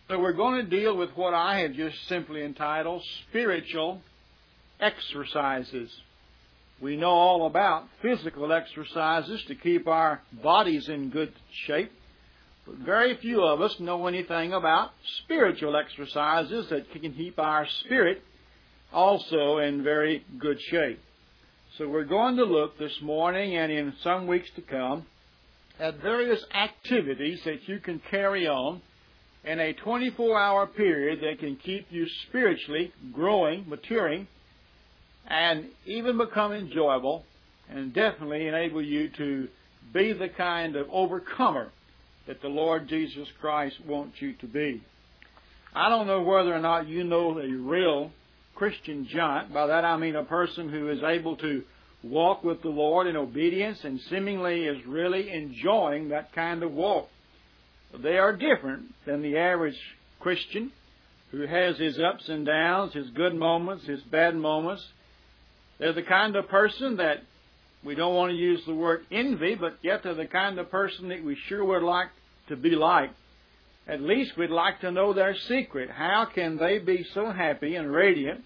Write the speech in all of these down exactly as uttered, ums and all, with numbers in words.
So we're going to deal with what I have just simply entitled spiritual exercises. We know all about physical exercises to keep our bodies in good shape, but very few of us know anything about spiritual exercises that can keep our spirit also in very good shape. So we're going to look this morning and in some weeks to come at various activities that you can carry on in a twenty-four hour period that can keep you spiritually growing, maturing, and even become enjoyable, and definitely enable you to be the kind of overcomer that the Lord Jesus Christ wants you to be. I don't know whether or not you know a real Christian giant. By that I mean a person who is able to walk with the Lord in obedience and seemingly is really enjoying that kind of walk. They are different than the average Christian who has his ups and downs, his good moments, his bad moments. They're the kind of person that we don't want to use the word envy, but yet they're the kind of person that we sure would like to be like. At least we'd like to know their secret. How can they be so happy and radiant,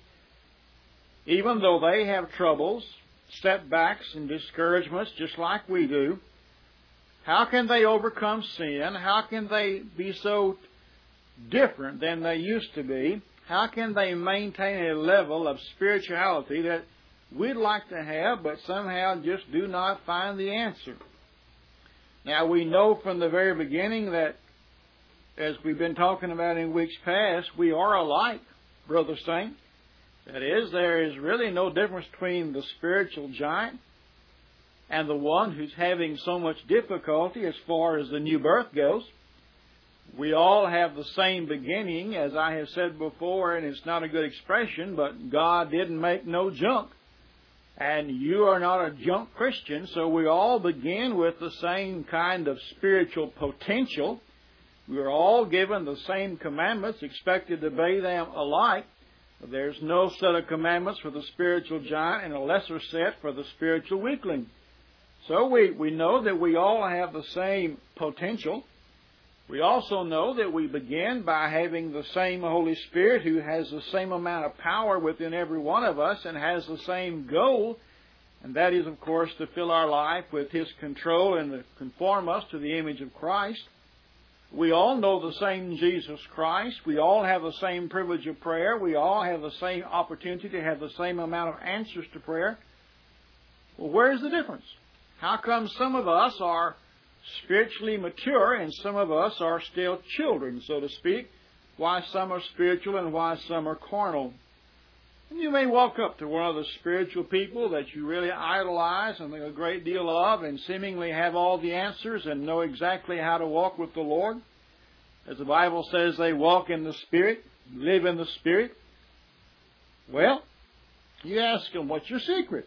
even though they have troubles, setbacks, and discouragements just like we do? How can they overcome sin? How can they be so different than they used to be? How can they maintain a level of spirituality that we'd like to have, but somehow just do not find the answer? Now, we know from the very beginning that, as we've been talking about in weeks past, we are alike, Brother Saint. That is, there is really no difference between the spiritual giant and the one who's having so much difficulty as far as the new birth goes. We all have the same beginning, as I have said before, and it's not a good expression, but God didn't make no junk. And you are not a junk Christian, so we all begin with the same kind of spiritual potential. We are all given the same commandments, expected to obey them alike. There's no set of commandments for the spiritual giant and a lesser set for the spiritual weakling. So we, we know that we all have the same potential. We also know that we begin by having the same Holy Spirit who has the same amount of power within every one of us and has the same goal, and that is, of course, to fill our life with His control and to conform us to the image of Christ. We all know the same Jesus Christ. We all have the same privilege of prayer. We all have the same opportunity to have the same amount of answers to prayer. Well, where's the difference? How come some of us are spiritually mature and some of us are still children, so to speak? Why some are spiritual and why some are carnal? And you may walk up to one of the spiritual people that you really idolize and think a great deal of and seemingly have all the answers and know exactly how to walk with the Lord. As the Bible says, they walk in the Spirit, live in the Spirit. Well, you ask them, what's your secret?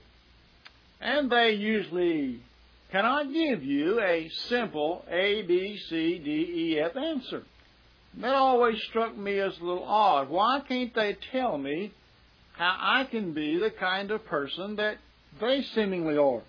And they usually cannot give you a simple A, B, C, D, E, F answer. That always struck me as a little odd. Why can't they tell me how I can be the kind of person that they seemingly are?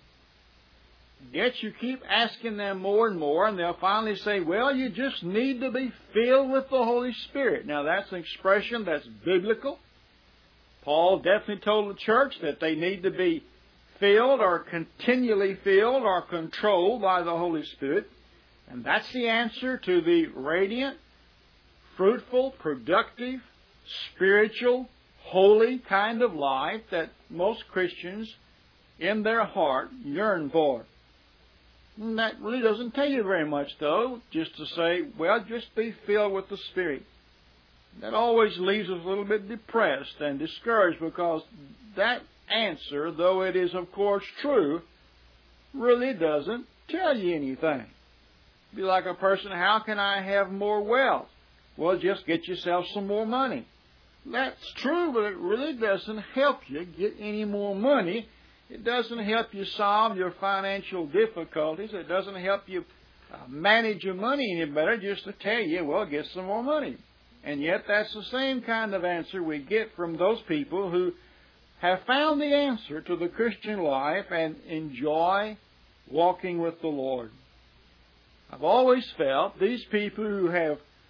Yet you keep asking them more and more, and they'll finally say, well, you just need to be filled with the Holy Spirit. Now, that's an expression that's biblical. Paul definitely told the church that they need to be filled or continually filled or controlled by the Holy Spirit. And that's the answer to the radiant, fruitful, productive, spiritual, holy kind of life that most Christians in their heart yearn for. And that really doesn't tell you very much, though, just to say, well, just be filled with the Spirit. That always leaves us a little bit depressed and discouraged, because that answer, though it is of course true, really doesn't tell you anything. Be like a person, how can I have more wealth? Well, just get yourself some more money. That's true, but it really doesn't help you get any more money. It doesn't help you solve your financial difficulties. It doesn't help you uh, manage your money any better just to tell you, well, get some more money. And yet that's the same kind of answer we get from those people who have found the answer to the Christian life and enjoy walking with the Lord. I've always felt these people who have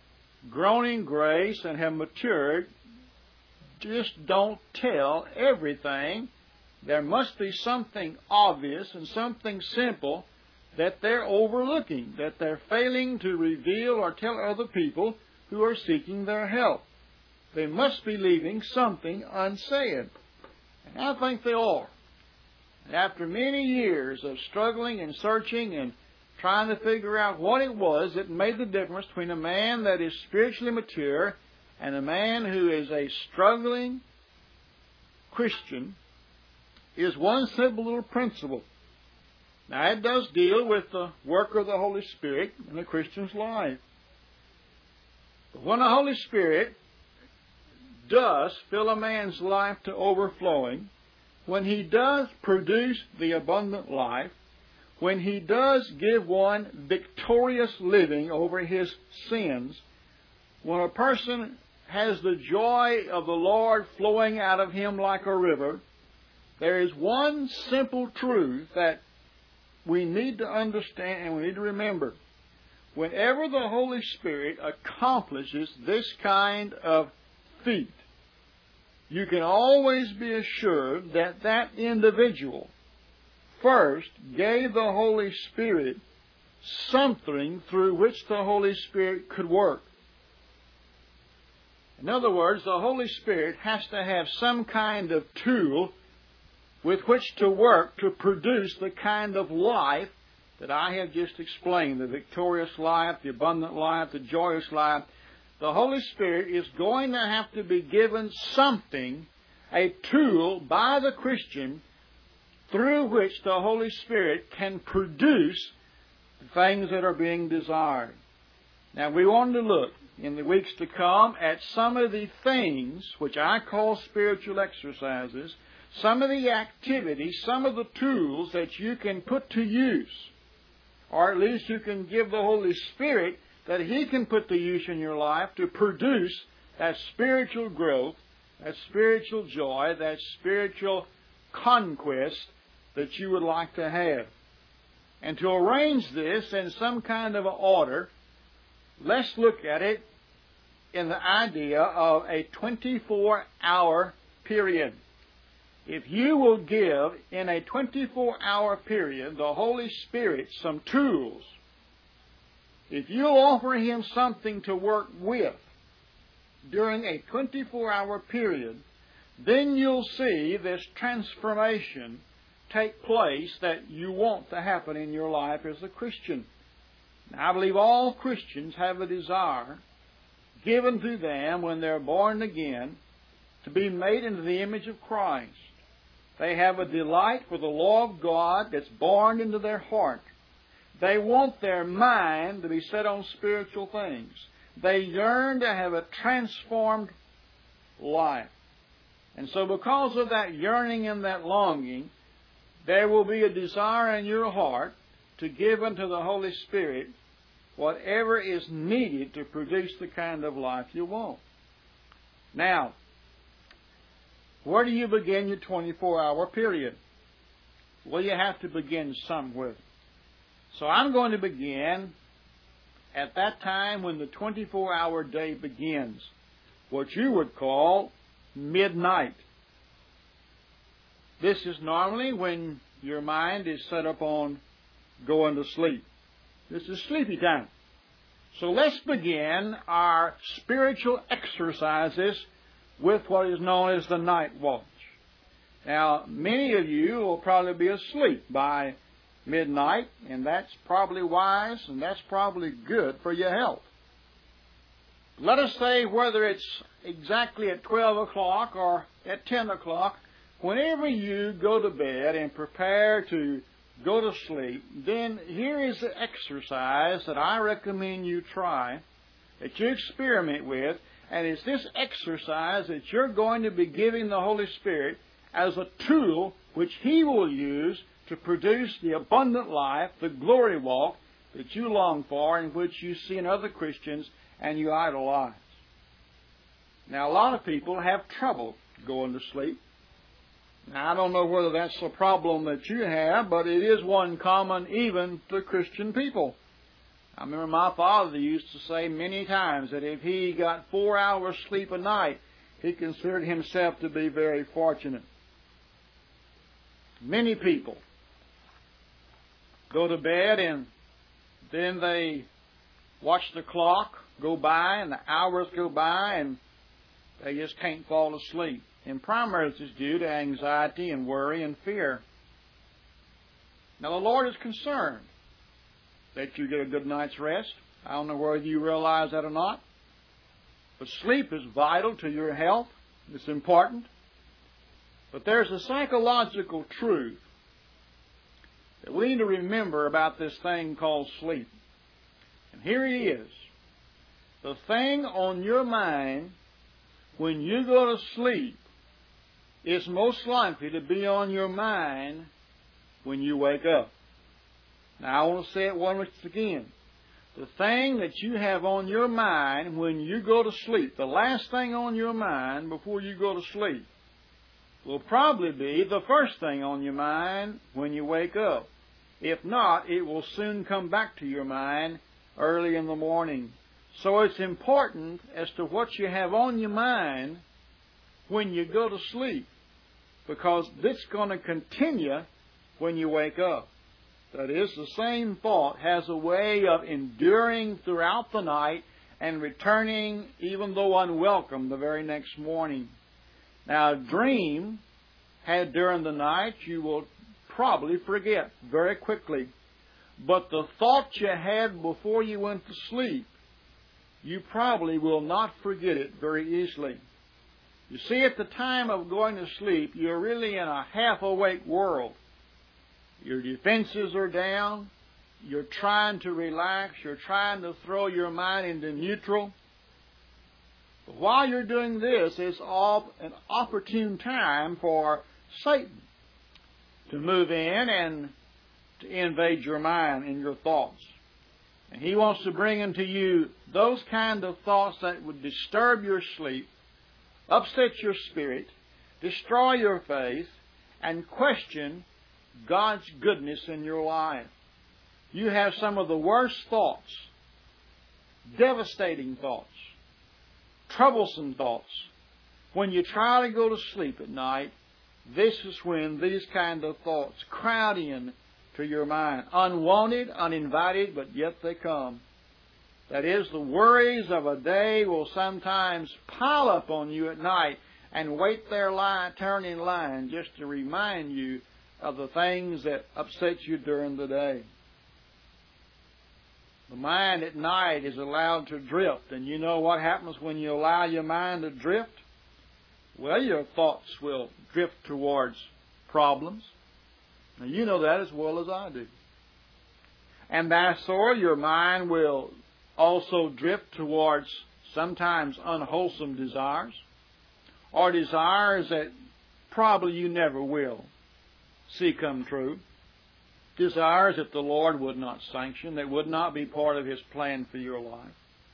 grown in grace and have matured just don't tell everything. There must be something obvious and something simple that they're overlooking, that they're failing to reveal or tell other people who are seeking their help. They must be leaving something unsaid. And I think they are. And after many years of struggling and searching and trying to figure out what it was that made the difference between a man that is spiritually mature and a man who is a struggling Christian, is one simple little principle. Now, it does deal with the work of the Holy Spirit in a Christian's life. But when the Holy Spirit does fill a man's life to overflowing, when He does produce the abundant life, when He does give one victorious living over his sins, when a person has the joy of the Lord flowing out of him like a river, there is one simple truth that we need to understand and we need to remember. Whenever the Holy Spirit accomplishes this kind of feat, you can always be assured that that individual first gave the Holy Spirit something through which the Holy Spirit could work. In other words, the Holy Spirit has to have some kind of tool with which to work to produce the kind of life that I have just explained, the victorious life, the abundant life, the joyous life. The Holy Spirit is going to have to be given something, a tool by the Christian through which the Holy Spirit can produce the things that are being desired. Now, we want to look in the weeks to come at some of the things which I call spiritual exercises, some of the activities, some of the tools that you can put to use, or at least you can give the Holy Spirit that He can put to use in your life to produce that spiritual growth, that spiritual joy, that spiritual conquest that you would like to have. And to arrange this in some kind of an order, let's look at it in the idea of a twenty-four hour period. If you will give in a twenty-four hour period the Holy Spirit some tools, if you'll offer Him something to work with during a twenty-four hour period, then you'll see this transformation take place that you want to happen in your life as a Christian. Now, I believe all Christians have a desire given to them when they're born again to be made into the image of Christ. They have a delight for the law of God that's born into their heart. They want their mind to be set on spiritual things. They yearn to have a transformed life. And so because of that yearning and that longing, there will be a desire in your heart to give unto the Holy Spirit whatever is needed to produce the kind of life you want. Now, where do you begin your twenty-four hour period? Well, you have to begin somewhere. So I'm going to begin at that time when the twenty-four hour day begins, what you would call midnight. This is normally when your mind is set up on going to sleep. This is sleepy time. So let's begin our spiritual exercises with what is known as the night watch. Now, many of you will probably be asleep by midnight, and that's probably wise, and that's probably good for your health. Let us say whether it's exactly at twelve o'clock or at ten o'clock, whenever you go to bed and prepare to go to sleep, then here is the exercise that I recommend you try, that you experiment with, and it's this exercise that you're going to be giving the Holy Spirit as a tool which He will use to produce the abundant life, the glory walk that you long for and which you see in other Christians and you idolize. Now, a lot of people have trouble going to sleep. Now, I don't know whether that's a problem that you have, but it is one common even to Christian people. I remember my father used to say many times that if he got four hours sleep a night, he considered himself to be very fortunate. Many people go to bed and then they watch the clock go by and the hours go by and they just can't fall asleep. And primarily it's due to anxiety and worry and fear. Now the Lord is concerned that you get a good night's rest. I don't know whether you realize that or not. But sleep is vital to your health. It's important. But there's a psychological truth that we need to remember about this thing called sleep. And here it is. The thing on your mind when you go to sleep is most likely to be on your mind when you wake up. Now I want to say it once again. The thing that you have on your mind when you go to sleep, the last thing on your mind before you go to sleep, will probably be the first thing on your mind when you wake up. If not, it will soon come back to your mind early in the morning. So it's important as to what you have on your mind when you go to sleep, because this is going to continue when you wake up. That is, the same thought has a way of enduring throughout the night and returning, even though unwelcome, the very next morning. Now, a dream had during the night, you will probably forget very quickly. But the thought you had before you went to sleep, you probably will not forget it very easily. You see, at the time of going to sleep, you're really in a half-awake world. Your defenses are down. You're trying to relax. You're trying to throw your mind into neutral. But while you're doing this, it's all an opportune time for Satan to move in and to invade your mind and your thoughts. And he wants to bring into you those kind of thoughts that would disturb your sleep, upset your spirit, destroy your faith, and question God's goodness in your life. You have some of the worst thoughts, devastating thoughts, troublesome thoughts. When you try to go to sleep at night, this is when these kind of thoughts crowd in to your mind. Unwanted, uninvited, but yet they come. That is, the worries of a day will sometimes pile up on you at night and wait their line, turn in line just to remind you of the things that upset you during the day. The mind at night is allowed to drift, and you know what happens when you allow your mind to drift? Well, your thoughts will drift towards problems. Now, you know that as well as I do. And therefore, your mind will also drift towards sometimes unwholesome desires, or desires that probably you never will see come true. Desires that the Lord would not sanction, that would not be part of His plan for your life.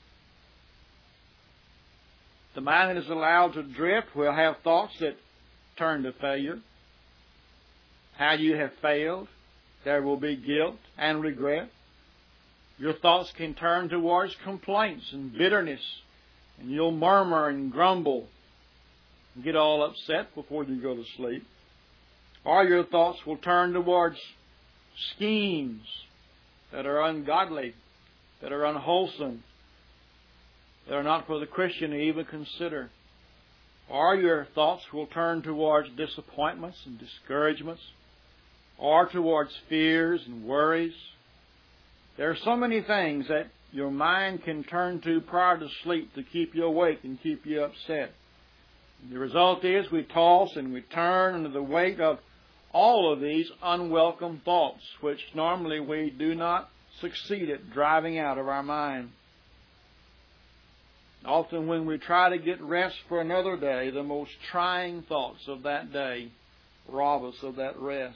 The mind that is allowed to drift will have thoughts that turn to failure. How you have failed. There will be guilt and regret. Your thoughts can turn towards complaints and bitterness, and you'll murmur and grumble and get all upset before you go to sleep. Or your thoughts will turn towards schemes that are ungodly, that are unwholesome, that are not for the Christian to even consider. Or your thoughts will turn towards disappointments and discouragements, or towards fears and worries. There are so many things that your mind can turn to prior to sleep to keep you awake and keep you upset. The result is we toss and we turn under the weight of all of these unwelcome thoughts, which normally we do not succeed at driving out of our mind. Often when we try to get rest for another day, the most trying thoughts of that day rob us of that rest.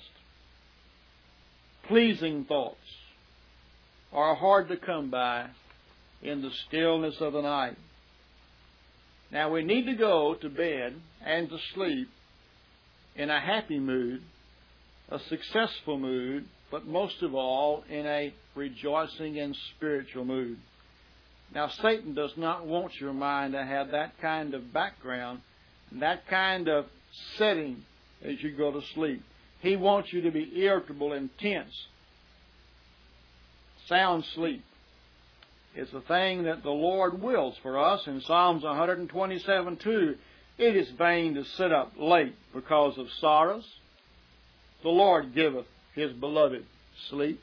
Pleasing thoughts are hard to come by in the stillness of the night. Now we need to go to bed and to sleep in a happy mood, a successful mood, but most of all in a rejoicing and spiritual mood. Now, Satan does not want your mind to have that kind of background, that kind of setting as you go to sleep. He wants you to be irritable and tense. Sound sleep is the thing that the Lord wills for us. In Psalms one twenty-seven two, it is vain to sit up late because of sorrows. The Lord giveth His beloved sleep.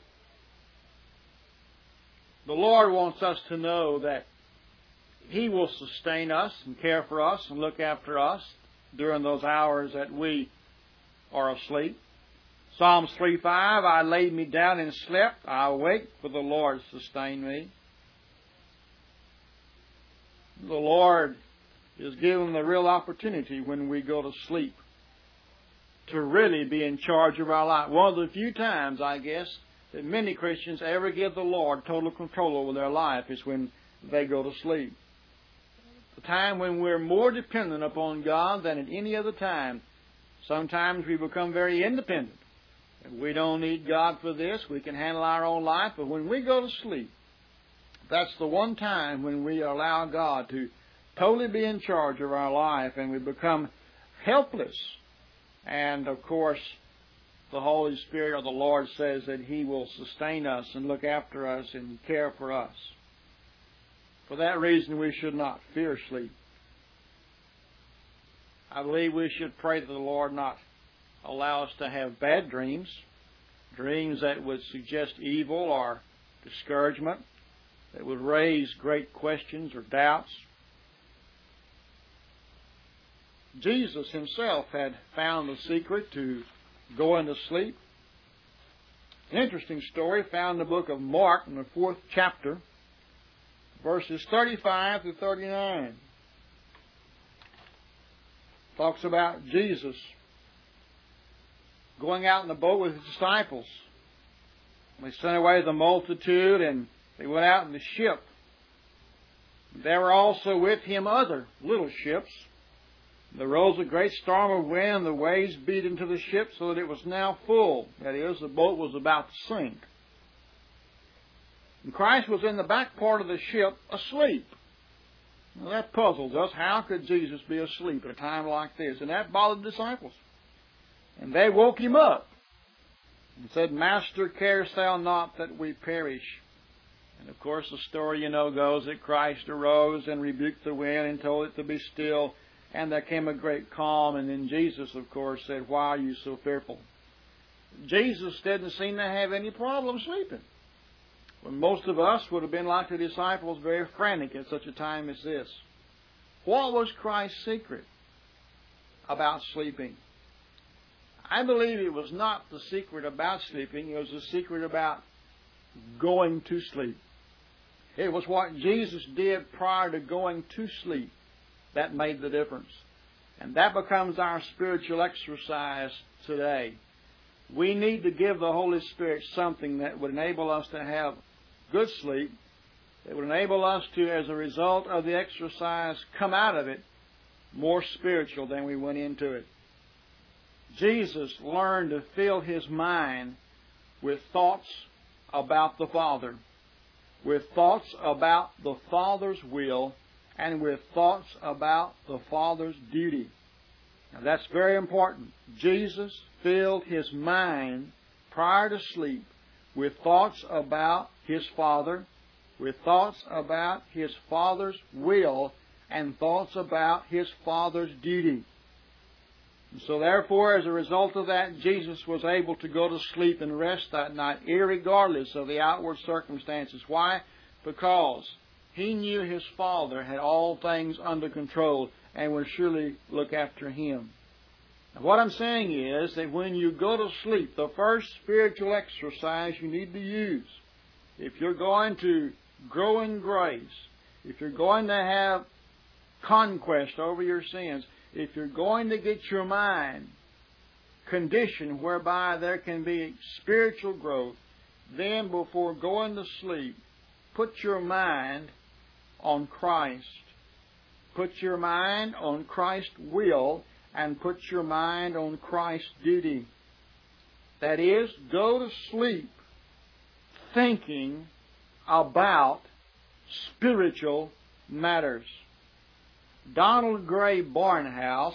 The Lord wants us to know that He will sustain us and care for us and look after us during those hours that we are asleep. Psalms three five, I laid me down and slept. I awake, for the Lord sustained me. The Lord is given the real opportunity when we go to sleep to really be in charge of our life. One of the few times, I guess, that many Christians ever give the Lord total control over their life is when they go to sleep. The time when we're more dependent upon God than at any other time. Sometimes we become very independent. We don't need God for this. We can handle our own life. But when we go to sleep, that's the one time when we allow God to totally be in charge of our life and we become helpless. And, of course, the Holy Spirit or the Lord says that He will sustain us and look after us and care for us. For that reason, we should not fear sleep. I believe we should pray that the Lord not allow us to have bad dreams, dreams that would suggest evil or discouragement, that would raise great questions or doubts. Jesus Himself had found the secret to going to sleep. An interesting story found in the book of Mark in the fourth chapter, verses thirty-five to thirty-nine. Talks about Jesus going out in the boat with His disciples. They sent away the multitude and they went out in the ship. There were also with Him other little ships. There rose a great storm of wind, the waves beat into the ship so that it was now full. That is, the boat was about to sink. And Christ was in the back part of the ship asleep. Now that puzzles us. How could Jesus be asleep at a time like this? And that bothered the disciples. And they woke Him up and said, Master, carest Thou not that we perish? And of course the story, you know, goes that Christ arose and rebuked the wind and told it to be still. And there came a great calm. And then Jesus, of course, said, Why are you so fearful? Jesus didn't seem to have any problem sleeping. When most of us would have been like the disciples, very frantic at such a time as this. What was Christ's secret about sleeping? I believe it was not the secret about sleeping. It was the secret about going to sleep. It was what Jesus did prior to going to sleep that made the difference. And that becomes our spiritual exercise today. We need to give the Holy Spirit something that would enable us to have good sleep, that would enable us to, as a result of the exercise, come out of it more spiritual than we went into it. Jesus learned to fill His mind with thoughts about the Father, with thoughts about the Father's will, and with thoughts about the Father's duty. Now that's very important. Jesus filled His mind prior to sleep with thoughts about His Father, with thoughts about His Father's will, and thoughts about His Father's duty. And so therefore, as a result of that, Jesus was able to go to sleep and rest that night, irregardless of the outward circumstances. Why? Because He knew His Father had all things under control and would surely look after Him. Now, what I'm saying is that when you go to sleep, the first spiritual exercise you need to use, if you're going to grow in grace, if you're going to have conquest over your sins, if you're going to get your mind conditioned whereby there can be spiritual growth, then before going to sleep, put your mind on Christ. Put your mind on Christ's will and put your mind on Christ's duty. That is, go to sleep thinking about spiritual matters. Donald Gray Barnhouse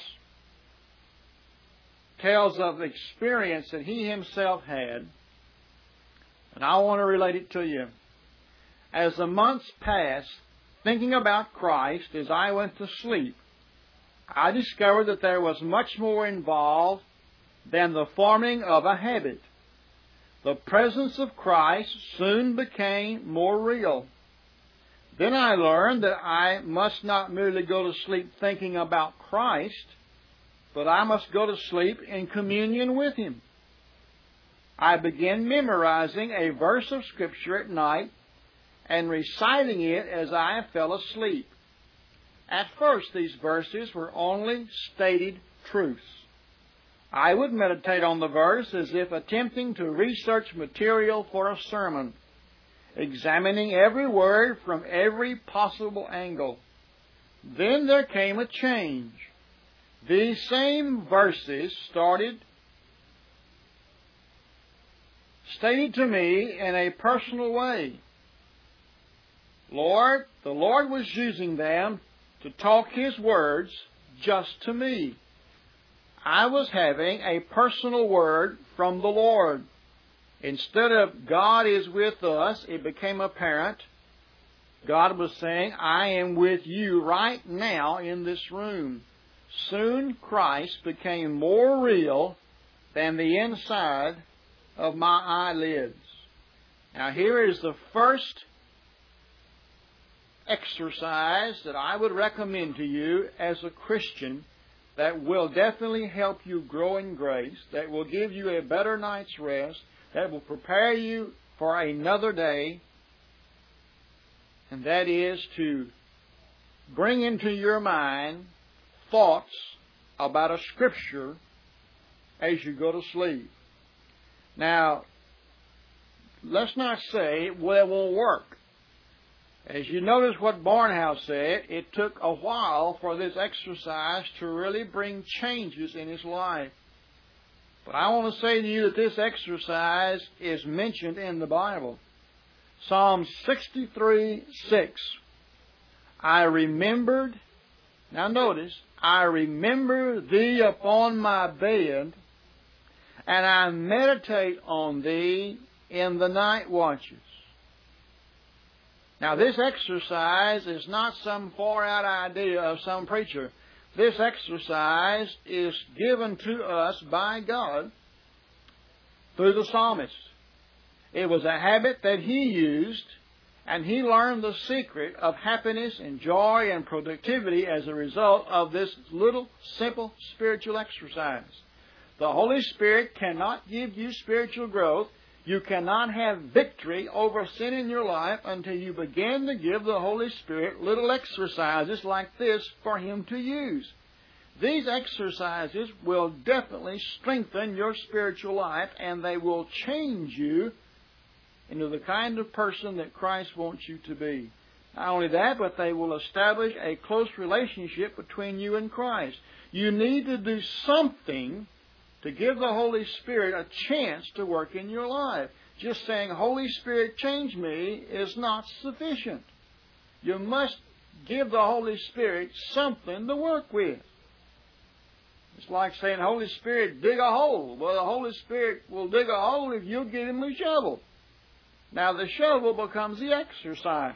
tells of the experience that he himself had, and I want to relate it to you. As the months passed, thinking about Christ as I went to sleep, I discovered that there was much more involved than the forming of a habit. The presence of Christ soon became more real. Then I learned that I must not merely go to sleep thinking about Christ, but I must go to sleep in communion with Him. I began memorizing a verse of Scripture at night and reciting it as I fell asleep. At first, these verses were only stated truths. I would meditate on the verse as if attempting to research material for a sermon, examining every word from every possible angle. Then there came a change. These same verses started stated to me in a personal way. Lord, the Lord was using them to talk His words just to me. I was having a personal word from the Lord. Instead of God is with us, it became apparent God was saying, I am with you right now in this room. Soon Christ became more real than the inside of my eyelids. Now here is the first exercise that I would recommend to you as a Christian that will definitely help you grow in grace, that will give you a better night's rest, that will prepare you for another day, and that is to bring into your mind thoughts about a Scripture as you go to sleep. Now, let's not say, well, it won't work. As you notice what Barnhouse said, it took a while for this exercise to really bring changes in his life. But I want to say to you that this exercise is mentioned in the Bible. Psalm sixty-three six. I remembered, now notice, I remember thee upon my bed, and I meditate on thee in the night watches. Now, this exercise is not some far-out idea of some preacher. This exercise is given to us by God through the psalmist. It was a habit that he used, and he learned the secret of happiness and joy and productivity as a result of this little, simple spiritual exercise. The Holy Spirit cannot give you spiritual growth. You cannot have victory over sin in your life until you begin to give the Holy Spirit little exercises like this for Him to use. These exercises will definitely strengthen your spiritual life, and they will change you into the kind of person that Christ wants you to be. Not only that, but they will establish a close relationship between you and Christ. You need to do something to give the Holy Spirit a chance to work in your life. Just saying, Holy Spirit, change me, is not sufficient. You must give the Holy Spirit something to work with. It's like saying, Holy Spirit, dig a hole. Well, the Holy Spirit will dig a hole if you'll give Him the shovel. Now, the shovel becomes the exercise.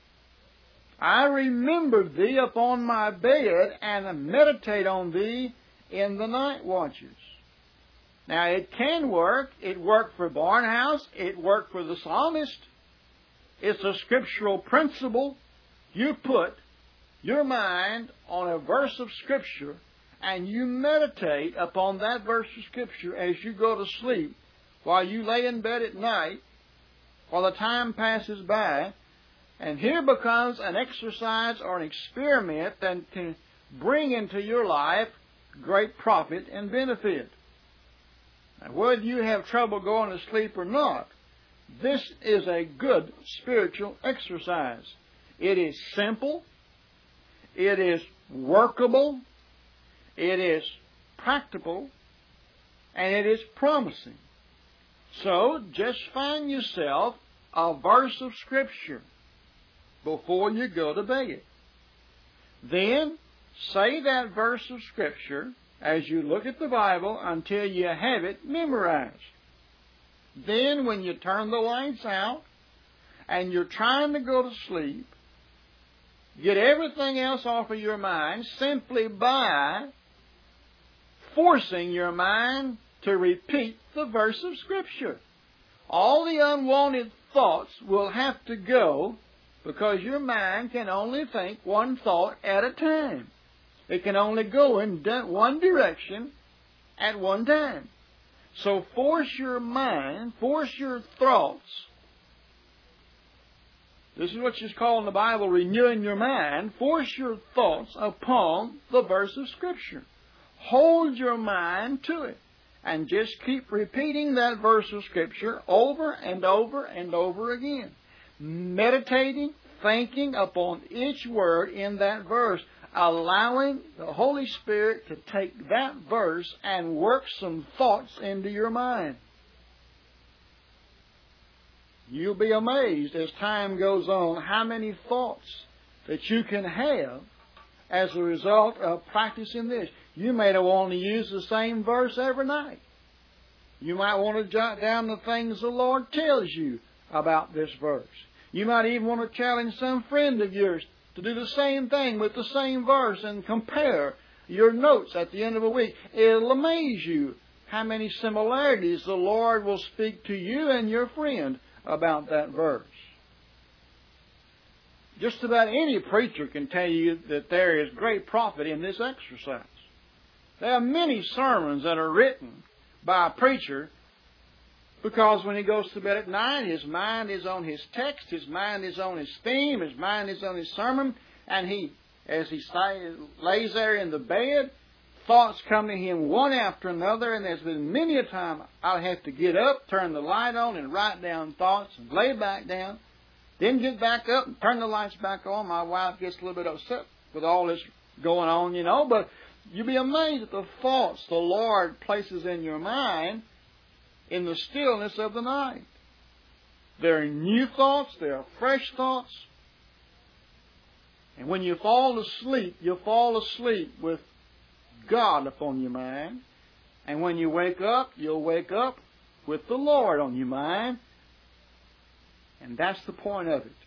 I remember thee upon my bed, and meditate on thee in the night watches. Now, it can work. It worked for Barnhouse. It worked for the psalmist. It's a scriptural principle. You put your mind on a verse of Scripture, and you meditate upon that verse of Scripture as you go to sleep, while you lay in bed at night, while the time passes by. And here becomes an exercise or an experiment that can bring into your life great profit and benefit. Now, whether you have trouble going to sleep or not, this is a good spiritual exercise. It is simple. It is workable. It is practical. And it is promising. So just find yourself a verse of Scripture before you go to bed. Then say that verse of Scripture as you look at the Bible until you have it memorized. Then when you turn the lights out and you're trying to go to sleep, get everything else off of your mind simply by forcing your mind to repeat the verse of Scripture. All the unwanted thoughts will have to go because your mind can only think one thought at a time. It can only go in one direction at one time. So force your mind, force your thoughts. This is what is called in the Bible renewing your mind. Force your thoughts upon the verse of Scripture. Hold your mind to it. And just keep repeating that verse of Scripture over and over and over again. Meditating, thinking upon each word in that verse. Allowing the Holy Spirit to take that verse and work some thoughts into your mind. You'll be amazed as time goes on how many thoughts that you can have as a result of practicing this. You may not want to use the same verse every night. You might want to jot down the things the Lord tells you about this verse. You might even want to challenge some friend of yours to do the same thing with the same verse and compare your notes at the end of a week. It'll amaze you how many similarities the Lord will speak to you and your friend about that verse. Just about any preacher can tell you that there is great profit in this exercise. There are many sermons that are written by a preacher because when he goes to bed at night, his mind is on his text, his mind is on his theme, his mind is on his sermon, and he, as he lays there in the bed, thoughts come to him one after another, and there's been many a time I'll have to get up, turn the light on, and write down thoughts, and lay back down, then get back up and turn the lights back on. My wife gets a little bit upset with all this going on, you know, but you'll be amazed at the thoughts the Lord places in your mind in the stillness of the night. There are new thoughts, there are fresh thoughts. And when you fall asleep, you'll fall asleep with God upon your mind. And when you wake up, you'll wake up with the Lord on your mind. And that's the point of it.